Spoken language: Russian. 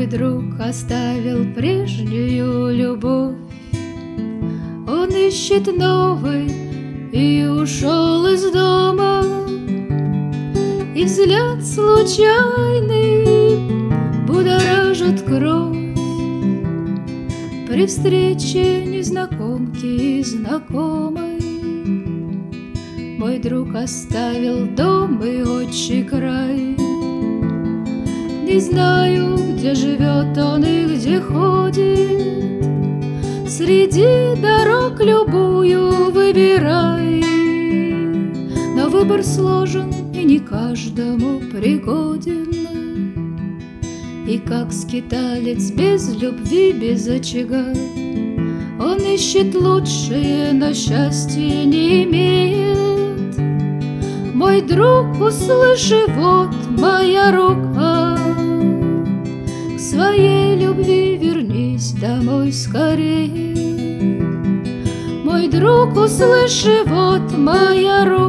Мой друг оставил прежнюю любовь, он ищет новый и ушел из дома. И взгляд случайный будоражит кровь при встрече незнакомки и знакомой. Мой друг оставил дом и отчий край. Не знаю, где живет он и где ходит, среди дорог любую выбирай. Но выбор сложен и не каждому пригоден. И как скиталец без любви, без очага, он ищет лучшее, но счастья не имеет. Мой друг, услыши, вот моя рука, к своей любви вернись домой скорее. Мой друг, услыши, вот моя рука,